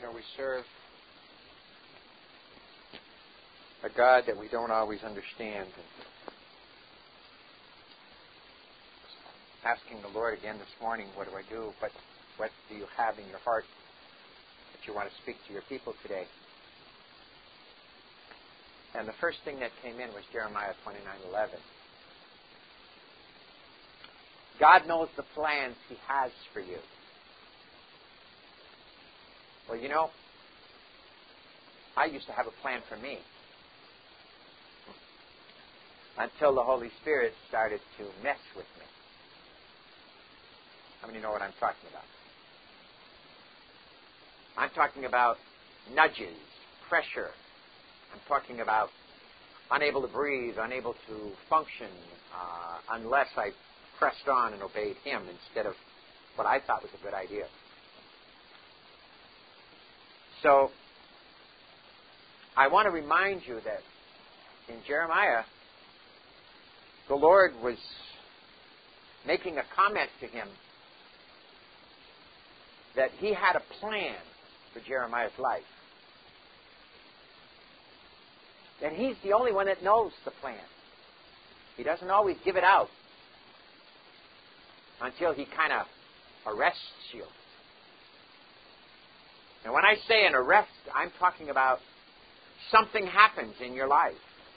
we serve a God that we don't always understand. And asking the Lord again this morning, what do I do? What do you have in your heart that you want to speak to your people today? And the first thing that came in was Jeremiah 29:11. God knows the plans He has for you. Well, you know, I used to have a plan for me until the Holy Spirit started to mess with me. How many know what I'm talking about? I'm talking about nudges, pressure. I'm talking about unable to breathe, unable to function, unless I pressed on and obeyed Him instead of what I thought was a good idea. So, I want to remind you that in Jeremiah, the Lord was making a comment to him that He had a plan for Jeremiah's life. And He's the only one that knows the plan. He doesn't always give it out until He kind of arrests you. And when I say an arrest, I'm talking about something happens in your life.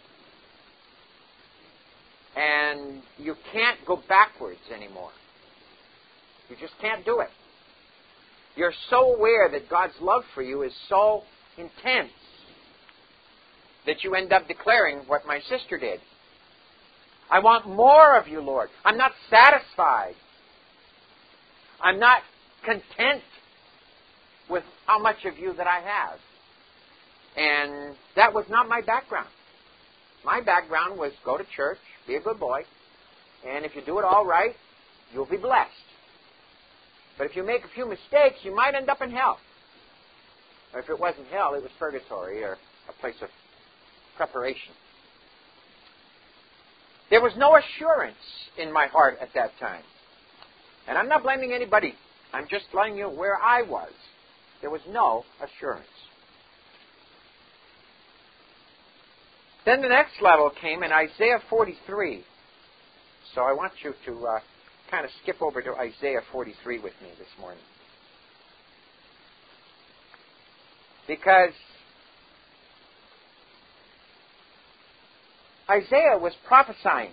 And you can't go backwards anymore. You just can't do it. You're so aware that God's love for you is so intense that you end up declaring what my sister did. I want more of you, Lord. I'm not satisfied. I'm not content with how much of you that I have. And that was not my background. My background was go to church, be a good boy, and if you do it all right, you'll be blessed. But if you make a few mistakes, you might end up in hell. Or if it wasn't hell, it was purgatory or a place of preparation. There was no assurance in my heart at that time. And I'm not blaming anybody. I'm just letting you where I was. There was no assurance. Then the next level came in Isaiah 43. So I want you to kind of skip over to Isaiah 43 with me this morning. Because Isaiah was prophesying.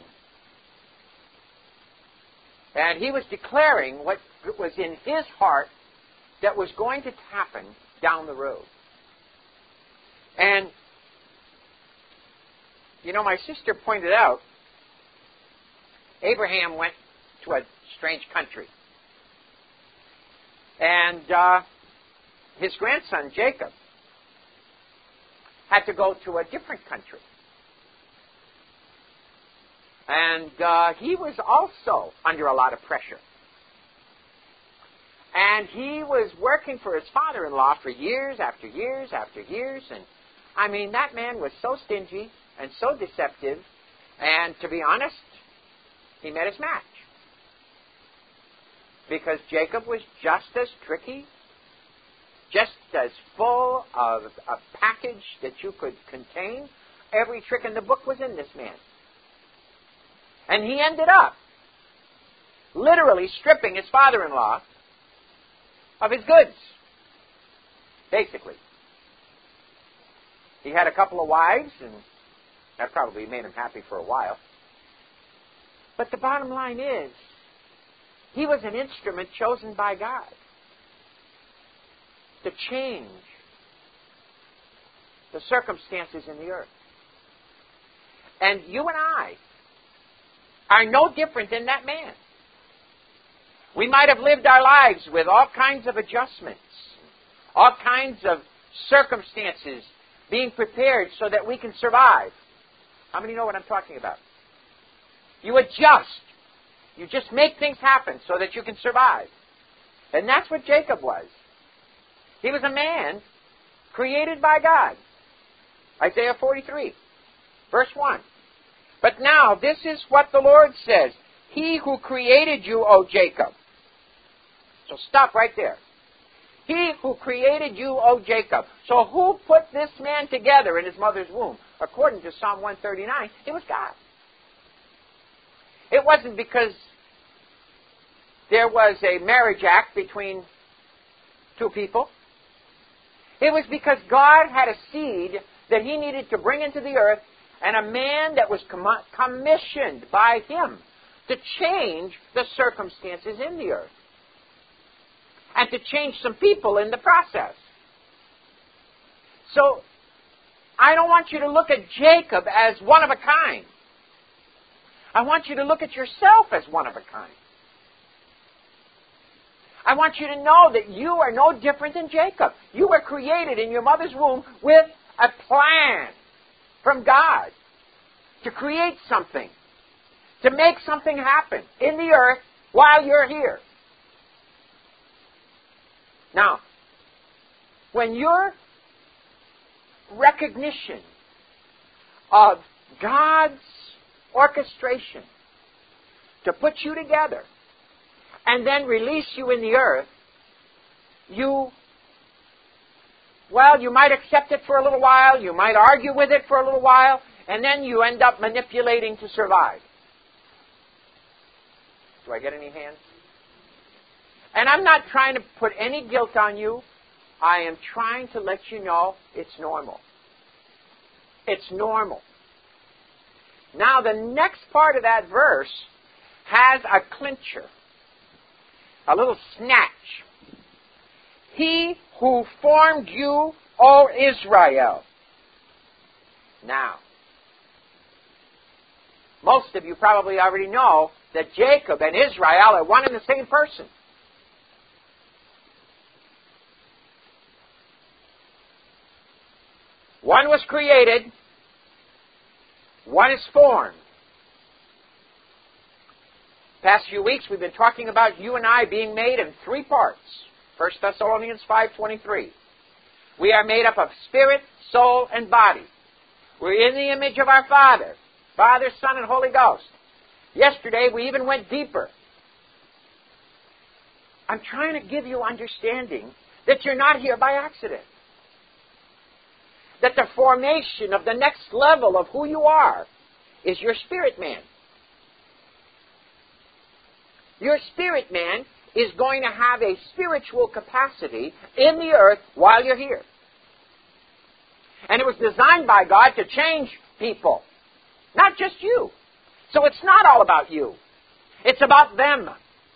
And he was declaring what was in his heart that was going to happen down the road. And, you know, my sister pointed out, Abraham went to a strange country. And his grandson, Jacob, had to go to a different country. And he was also under a lot of pressure. And he was working for his father-in-law for years after years after years. And, I mean, that man was so stingy and so deceptive. And, to be honest, he met his match. Because Jacob was just as tricky, just as full of a package that you could contain. Every trick in the book was in this man. And he ended up literally stripping his father-in-law of his goods, basically. He had a couple of wives, and that probably made him happy for a while. But the bottom line is, he was an instrument chosen by God to change the circumstances in the earth. And you and I are no different than that man. We might have lived our lives with all kinds of adjustments, all kinds of circumstances being prepared so that we can survive. How many know what I'm talking about? You adjust. You just make things happen so that you can survive. And that's what Jacob was. He was a man created by God. Isaiah 43, verse 1. But now, this is what the Lord says. He who created you, O Jacob. So stop right there. He who created you, O Jacob. So who put this man together in his mother's womb? According to Psalm 139, it was God. It wasn't because there was a marriage act between two people. It was because God had a seed that he needed to bring into the earth, and a man that was commissioned by him to change the circumstances in the earth and to change some people in the process. So, I don't want you to look at Jacob as one of a kind. I want you to look at yourself as one of a kind. I want you to know that you are no different than Jacob. You were created in your mother's womb with a plan from God to create something, to make something happen in the earth while you're here. Now, when your recognition of God's orchestration to put you together and then release you in the earth, you might accept it for a little while, you might argue with it for a little while, and then you end up manipulating to survive. Do I get any hands? And I'm not trying to put any guilt on you. I am trying to let you know it's normal. It's normal. Now, the next part of that verse has a clincher, a little snatch. He who formed you, O Israel. Now, most of you probably already know that Jacob and Israel are one and the same person. One was created, one is formed. Past few weeks we've been talking about you and I being made in three parts. 1 Thessalonians 5:23. We are made up of spirit, soul, and body. We're in the image of our Father, Father, Son, and Holy Ghost. Yesterday we even went deeper. I'm trying to give you understanding that you're not here by accident. That the formation of the next level of who you are is your spirit man. Your spirit man is going to have a spiritual capacity in the earth while you're here. And it was designed by God to change people, not just you. So it's not all about you. It's about them.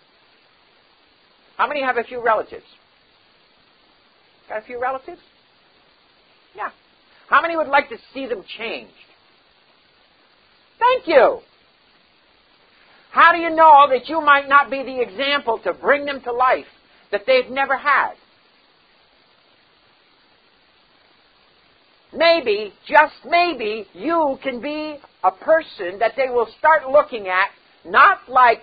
How many have a few relatives? Got a few relatives? Yeah. How many would like to see them changed? Thank you. How do you know that you might not be the example to bring them to life that they've never had? Maybe, just maybe, you can be a person that they will start looking at, not like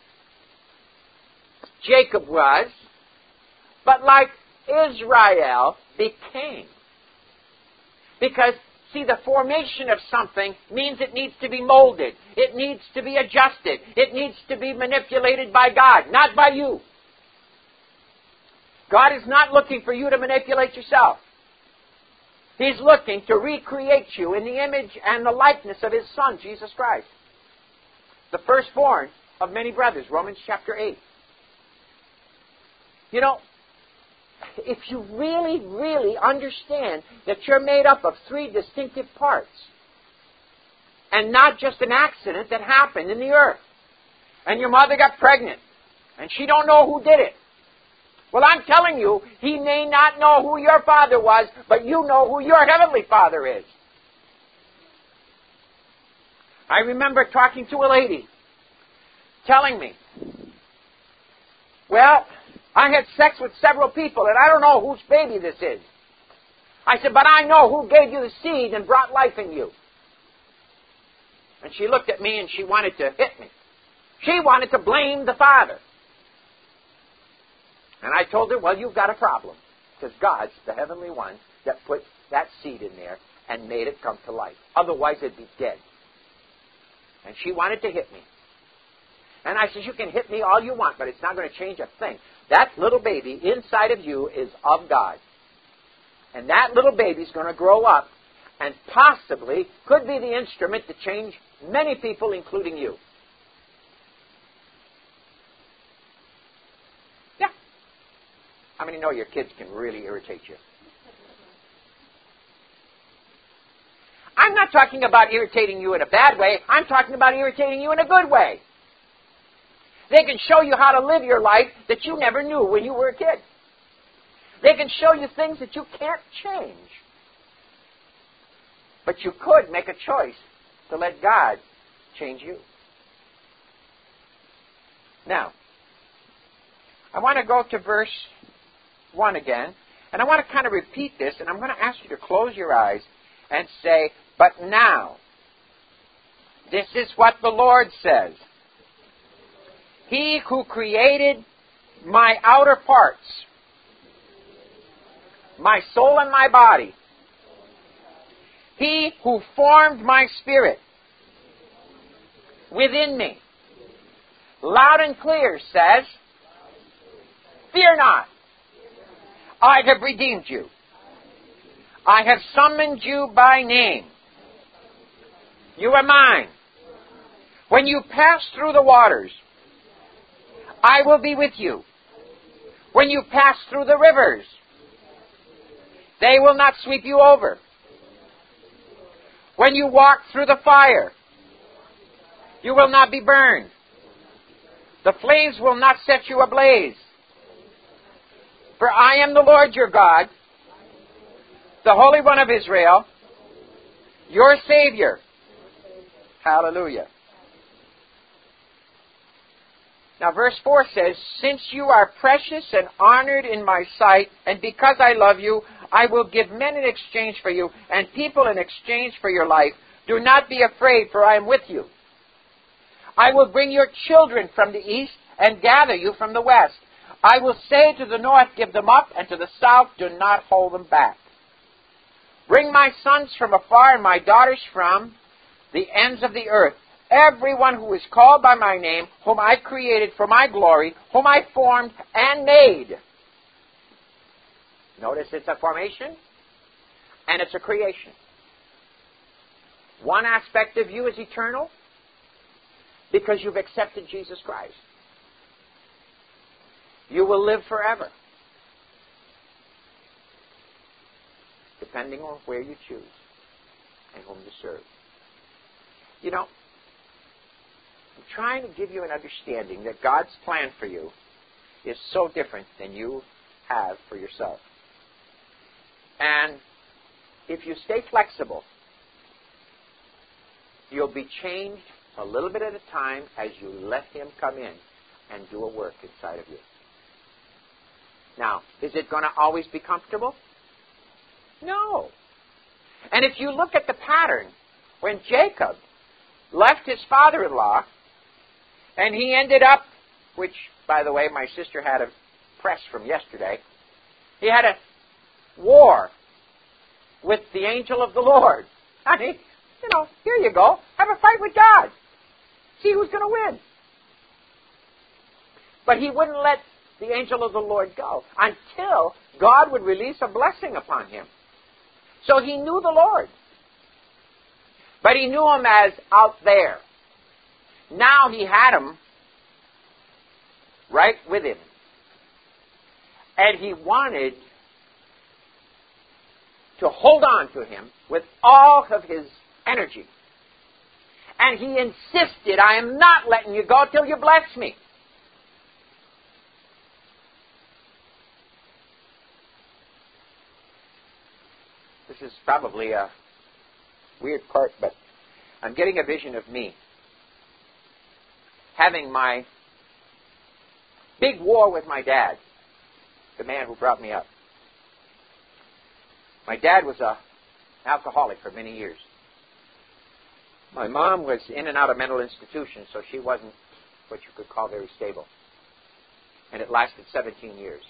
Jacob was, but like Israel became. Because, see, the formation of something means it needs to be molded. It needs to be adjusted. It needs to be manipulated by God, not by you. God is not looking for you to manipulate yourself. He's looking to recreate you in the image and the likeness of His Son, Jesus Christ. The firstborn of many brothers, Romans chapter 8. You know, if you really, really understand that you're made up of three distinctive parts and not just an accident that happened in the earth and your mother got pregnant and she don't know who did it. Well, I'm telling you, He may not know who your father was, but you know who your heavenly Father is. I remember talking to a lady telling me, well, I had sex with several people, and I don't know whose baby this is. I said, but I know who gave you the seed and brought life in you. And she looked at me and she wanted to hit me. She wanted to blame the Father. And I told her, well, you've got a problem. Because God's the heavenly one that put that seed in there and made it come to life. Otherwise, it'd be dead. And she wanted to hit me. And I says, you can hit me all you want, but it's not going to change a thing. That little baby inside of you is of God. And that little baby's going to grow up and possibly could be the instrument to change many people, including you. Yeah. How many know your kids can really irritate you? I'm not talking about irritating you in a bad way. I'm talking about irritating you in a good way. They can show you how to live your life that you never knew when you were a kid. They can show you things that you can't change. But you could make a choice to let God change you. Now, I want to go to verse 1 again, and I want to kind of repeat this, and I'm going to ask you to close your eyes and say, but now, this is what the Lord says. He who created my outer parts, my soul and my body, He who formed my spirit within me, loud and clear says, fear not, I have redeemed you. I have summoned you by name. You are mine. When you pass through the waters, I will be with you. When you pass through the rivers, they will not sweep you over. When you walk through the fire, you will not be burned. The flames will not set you ablaze. For I am the Lord your God, the Holy One of Israel, your Savior. Hallelujah. Now verse 4 says, since you are precious and honored in my sight, and because I love you, I will give men in exchange for you, and people in exchange for your life. Do not be afraid, for I am with you. I will bring your children from the east and gather you from the west. I will say to the north, give them up, and to the south, do not hold them back. Bring my sons from afar and my daughters from the ends of the earth. Everyone who is called by my name, whom I created for my glory, whom I formed and made. Notice it's a formation and it's a creation. One aspect of you is eternal because you've accepted Jesus Christ. You will live forever, depending on where you choose and whom to serve. You know, I'm trying to give you an understanding that God's plan for you is so different than you have for yourself. And if you stay flexible, you'll be changed a little bit at a time as you let Him come in and do a work inside of you. Now, is it going to always be comfortable? No. And if you look at the pattern, when Jacob left his father-in-law, and he ended up, which, by the way, my sister had a press from yesterday, he had a war with the angel of the Lord. I mean, here you go. Have a fight with God. See who's going to win. But he wouldn't let the angel of the Lord go until God would release a blessing upon him. So he knew the Lord. But he knew him as out there. Now he had him right with him. And he wanted to hold on to him with all of his energy. And he insisted, I am not letting you go till you bless me. This is probably a weird part, but I'm getting a vision of me having my big war with my dad, the man who brought me up. My dad was an alcoholic for many years. My mom was in and out of mental institutions, so she wasn't what you could call very stable. And it lasted 17 years.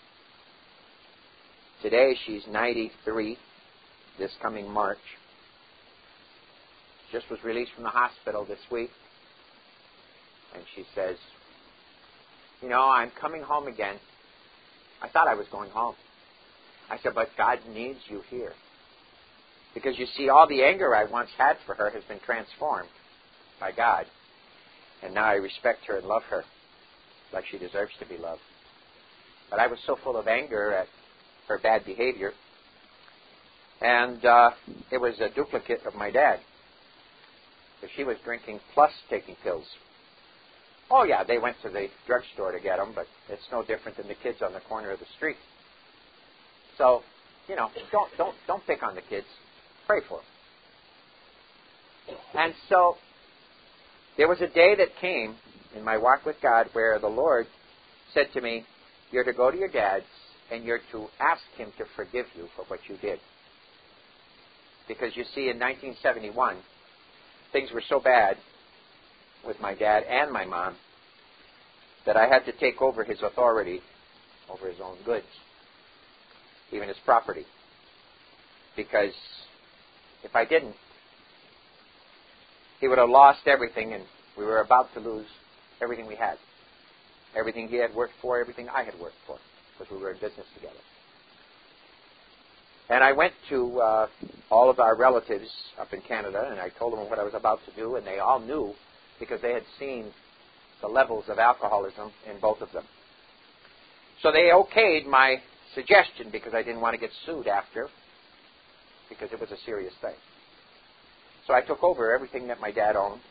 Today she's 93, this coming March. Just was released from the hospital this week. And she says, I'm coming home again. I thought I was going home. I said, but God needs you here. Because you see, all the anger I once had for her has been transformed by God. And now I respect her and love her like she deserves to be loved. But I was so full of anger at her bad behavior. And it was a duplicate of my dad. Because she was drinking plus taking pills. Oh, yeah, they went to the drugstore to get them, but it's no different than the kids on the corner of the street. So, don't pick on the kids. Pray for them. And so, there was a day that came in my walk with God where the Lord said to me, you're to go to your dad's and you're to ask him to forgive you for what you did. Because you see, in 1971, things were so bad with my dad and my mom that I had to take over his authority over his own goods, even his property. Because if I didn't, he would have lost everything, and we were about to lose everything we had. Everything he had worked for, everything I had worked for, because we were in business together. And I went to all of our relatives up in Canada, and I told them what I was about to do, and they all knew because they had seen the levels of alcoholism in both of them. So they okayed my suggestion because I didn't want to get sued after, because it was a serious thing. So I took over everything that my dad owned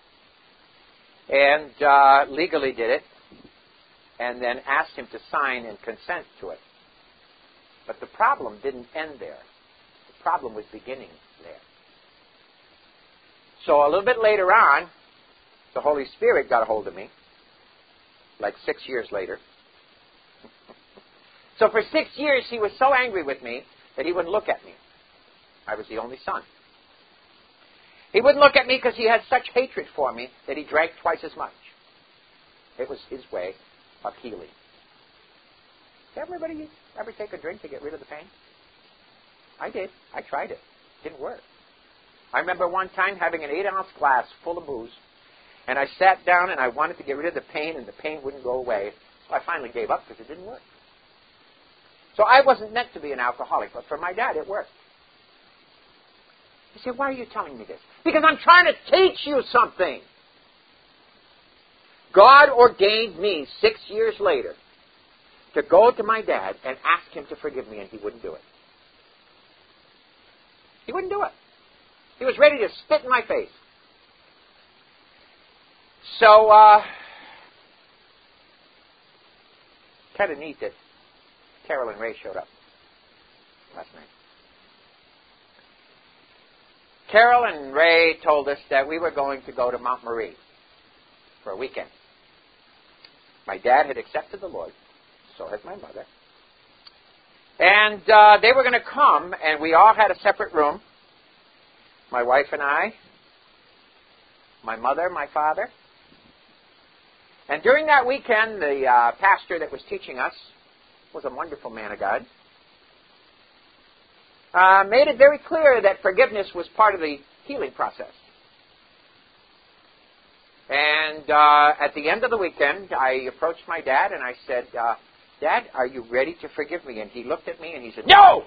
and legally did it, and then asked him to sign and consent to it. But the problem didn't end there. The problem was beginning there. So a little bit later on, the Holy Spirit got a hold of me, like 6 years later. So for 6 years, he was so angry with me that he wouldn't look at me. I was the only son. He wouldn't look at me because he had such hatred for me that he drank twice as much. It was his way of healing. Did everybody ever take a drink to get rid of the pain? I did. I tried it. It didn't work. I remember one time having an 8-ounce glass full of booze, and I sat down and I wanted to get rid of the pain, and the pain wouldn't go away. So I finally gave up because it didn't work. So I wasn't meant to be an alcoholic, but for my dad, it worked. He said, why are you telling me this? Because I'm trying to teach you something. God ordained me 6 years later to go to my dad and ask him to forgive me, and he wouldn't do it. He wouldn't do it. He was ready to spit in my face. So, kind of neat that Carol and Ray showed up last night. Carol and Ray told us that we were going to go to Montmarie for a weekend. My dad had accepted the Lord, so had my mother. And they were going to come, and we all had a separate room. My wife and I, my mother, my father. And during that weekend, the pastor that was teaching us was a wonderful man of God. Made it very clear that forgiveness was part of the healing process. And at the end of the weekend, I approached my dad and I said, Dad, are you ready to forgive me? And he looked at me and he said, no!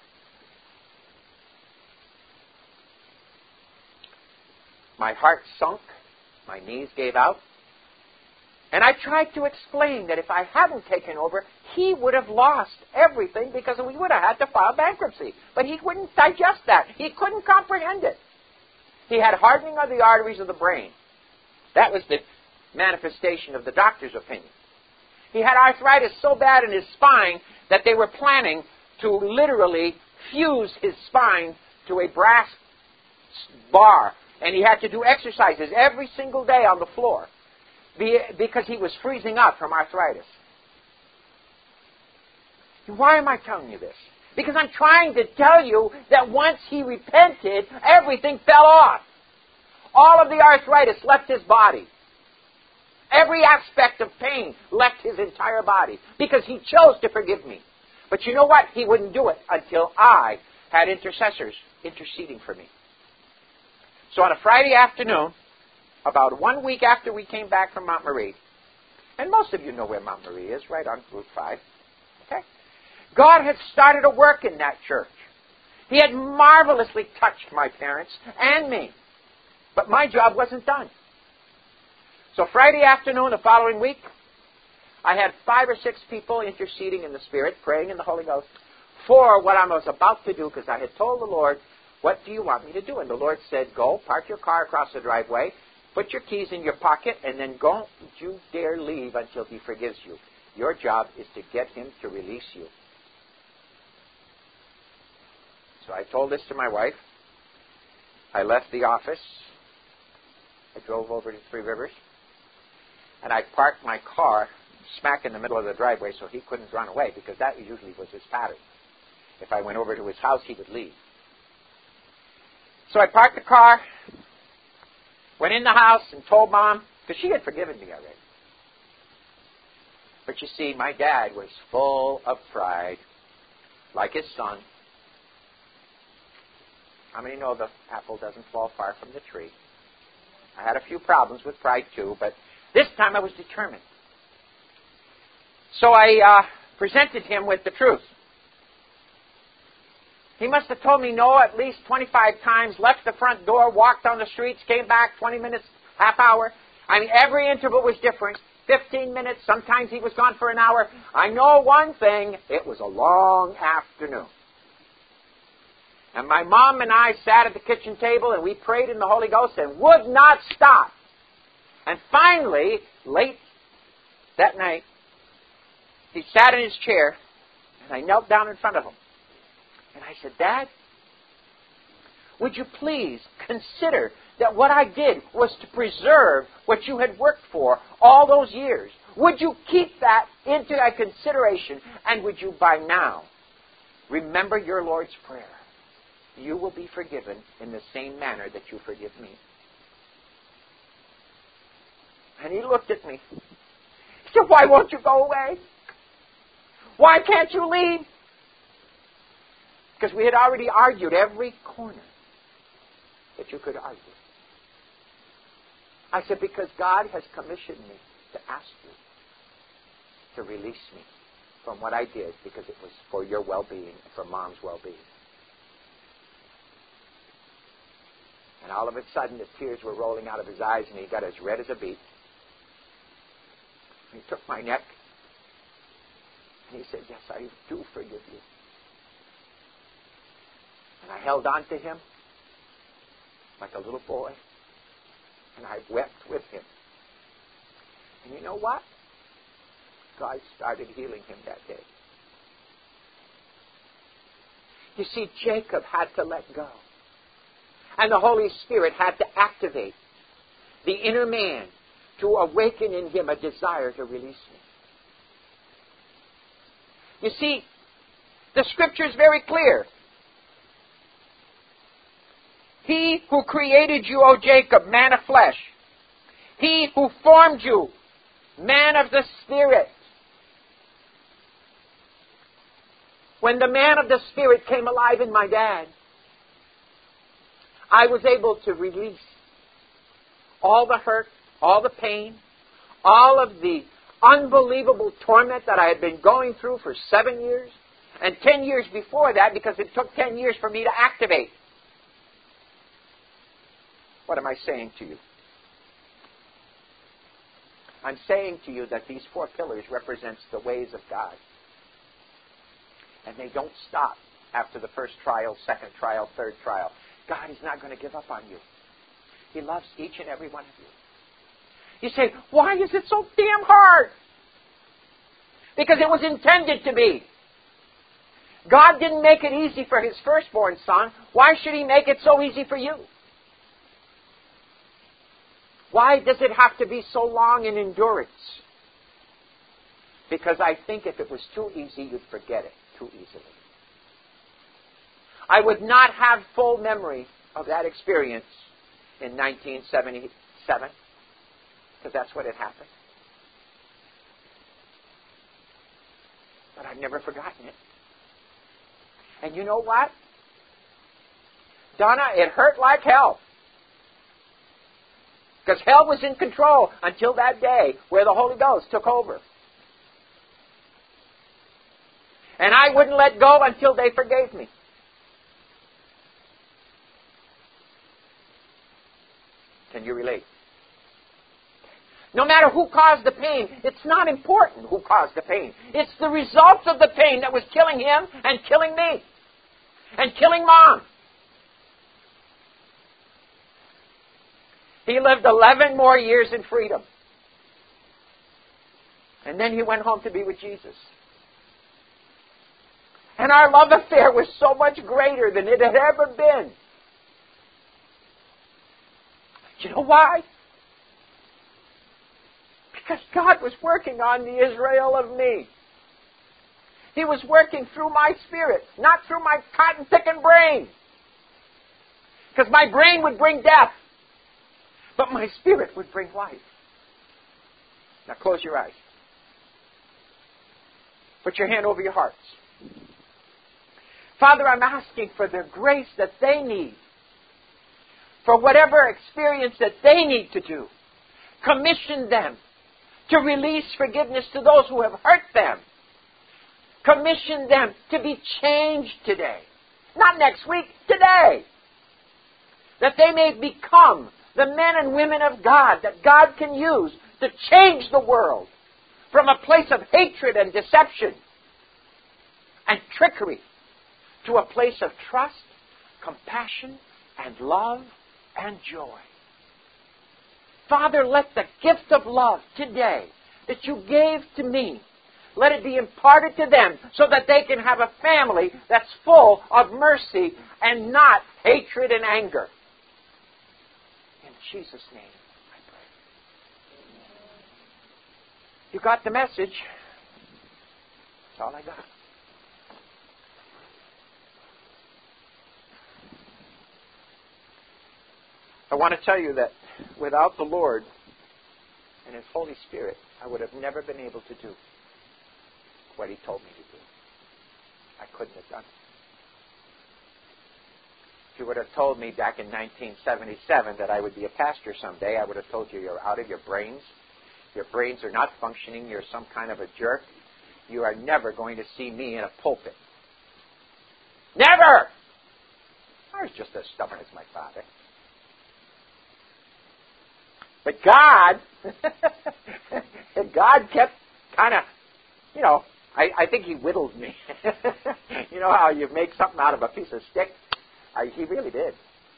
My heart sunk. My knees gave out. And I tried to explain that if I hadn't taken over, he would have lost everything because we would have had to file bankruptcy. But he wouldn't digest that. He couldn't comprehend it. He had hardening of the arteries of the brain. That was the manifestation of the doctor's opinion. He had arthritis so bad in his spine that they were planning to literally fuse his spine to a brass bar. And he had to do exercises every single day on the floor because he was freezing up from arthritis. Why am I telling you this? Because I'm trying to tell you that once he repented, everything fell off. All of the arthritis left his body. Every aspect of pain left his entire body because he chose to forgive me. But you know what? He wouldn't do it until I had intercessors interceding for me. So on a Friday afternoon, about 1 week after we came back from Montmarie, and most of you know where Montmarie is, right on Route 5. Okay? God had started a work in that church. He had marvelously touched my parents and me. But my job wasn't done. So Friday afternoon, the following week, I had 5 or 6 people interceding in the Spirit, praying in the Holy Ghost, for what I was about to do, because I had told the Lord, what do you want me to do? And the Lord said, go, park your car across the driveway, put your keys in your pocket, and then don't you dare leave until He forgives you. Your job is to get Him to release you. So I told this to my wife. I left the office. I drove over to Three Rivers. And I parked my car smack in the middle of the driveway so he couldn't run away, because that usually was his pattern. If I went over to his house, he would leave. So I parked the car, went in the house and told Mom, because she had forgiven me already. But you see, my dad was full of pride, like his son. How many know the apple doesn't fall far from the tree? I had a few problems with pride too, but this time I was determined. So I presented him with the truth. He must have told me no at least 25 times, left the front door, walked down the streets, came back 20 minutes, half hour. I mean, every interval was different. 15 minutes, sometimes he was gone for an hour. I know one thing, it was a long afternoon. And my mom and I sat at the kitchen table and we prayed in the Holy Ghost and would not stop. And finally, late that night, he sat in his chair and I knelt down in front of him. And I said, Dad, would you please consider that what I did was to preserve what you had worked for all those years? Would you keep that into a consideration? And would you by now remember your Lord's Prayer? You will be forgiven in the same manner that you forgive me. And he looked at me. He said, why won't you go away? Why can't you leave? Because we had already argued every corner that you could argue. I said, because God has commissioned me to ask you to release me from what I did, because it was for your well-being, for Mom's well-being. And all of a sudden, the tears were rolling out of his eyes, and he got as red as a beet. He took my neck, and he said, yes, I do forgive you. And I held on to him like a little boy, and I wept with him. And you know what? God started healing him that day. You see, Jacob had to let go. And the Holy Spirit had to activate the inner man to awaken in him a desire to release me. You see, the Scripture is very clear. He who created you, O Jacob, man of flesh. He who formed you, man of the Spirit. When the man of the Spirit came alive in my dad, I was able to release all the hurt, all the pain, all of the unbelievable torment that I had been going through for 7 years, and 10 years before that, because it took 10 years for me to activate. What am I saying to you? I'm saying to you that these 4 pillars represents the ways of God. And they don't stop after the first trial, second trial, third trial. God is not going to give up on you. He loves each and every one of you. You say, why is it so damn hard? Because it was intended to be. God didn't make it easy for His firstborn son. Why should He make it so easy for you? Why does it have to be so long in endurance? Because I think if it was too easy, you'd forget it too easily. I would not have full memory of that experience in 1977, because that's what had happened. But I've never forgotten it. And you know what? Donna, it hurt like hell. Because hell was in control until that day where the Holy Ghost took over. And I wouldn't let go until they forgave me. Can you relate? No matter who caused the pain, it's not important who caused the pain. It's the results of the pain that was killing him and killing me. And killing Mom. He lived 11 more years in freedom. And then he went home to be with Jesus. And our love affair was so much greater than it had ever been. Do you know why? Because God was working on the Israel of me. He was working through my spirit, not through my cotton-picking brain. Because my brain would bring death, but my spirit would bring life. Now close your eyes. Put your hand over your hearts. Father, I'm asking for the grace that they need, for whatever experience that they need to do. Commission them to release forgiveness to those who have hurt them. Commission them to be changed today. Not next week, today. That they may become the men and women of God that God can use to change the world from a place of hatred and deception and trickery to a place of trust, compassion, and love and joy. Father, let the gift of love today that you gave to me, let it be imparted to them so that they can have a family that's full of mercy and not hatred and anger. In Jesus' name, I pray. You got the message. That's all I got. I want to tell you that without the Lord and His Holy Spirit, I would have never been able to do what He told me to do. I couldn't have done it. If you would have told me back in 1977 that I would be a pastor someday, I would have told you you're out of your brains. Your brains are not functioning. You're some kind of a jerk. You are never going to see me in a pulpit. Never! I was just as stubborn as my father. But God, God kept kind of, I think He whittled me. You know how you make something out of a piece of stick? He really did.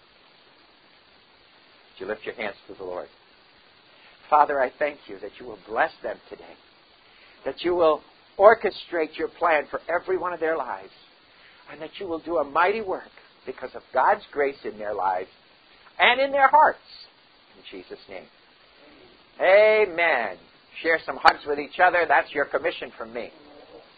Would you lift your hands to the Lord? Father, I thank you that you will bless them today. That you will orchestrate your plan for every one of their lives. And that you will do a mighty work because of God's grace in their lives and in their hearts. In Jesus' name. Amen. Share some hugs with each other. That's your commission from me.